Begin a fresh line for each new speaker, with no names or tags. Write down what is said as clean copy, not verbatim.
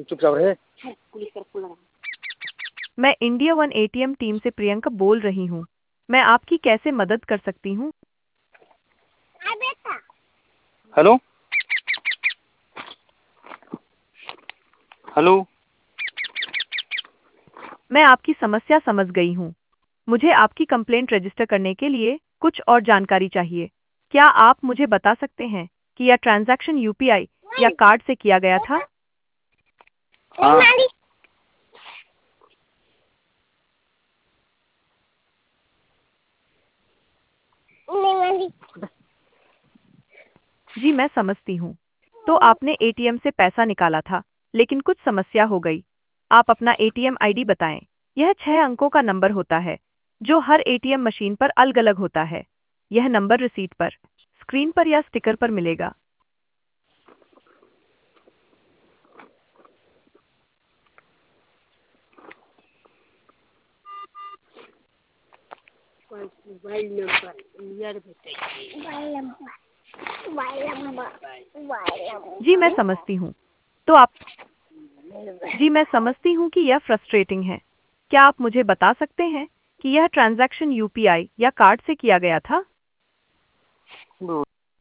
चुपचाप रहे।
मैं इंडिया वन एटीएम टीम से प्रियंका बोल रही हूँ। मैं आपकी कैसे मदद कर सकती हूँ?
Hello hello.
मैं आपकी समस्या समझ गई हूँ। मुझे आपकी कंप्लेंट रजिस्टर करने के लिए कुछ और जानकारी चाहिए। क्या आप मुझे बता सकते हैं कि यह ट्रांजैक्शन यूपीआई या कार्ड से किया गया था?
हाँ
जी मैं समझती हूँ। तो आपने एटीएम से पैसा निकाला था, लेकिन कुछ समस्या हो गई। आप अपना एटीएम आईडी बताएं। यह 6 अंकों का नंबर होता है, जो हर एटीएम मशीन पर अलग-अलग होता है। यह नंबर रिसीट पर, स्क्रीन पर या स्टिकर पर मिलेगा।
मोबाइल नंबर यार बताइए।
जी मैं समझती हूँ। तो आप जी मैं समझती हूँ कि यह फ्रस्ट्रेटिंग है। क्या आप मुझे बता सकते हैं कि यह ट्रांजैक्शन यूपीआई या कार्ड से किया गया था?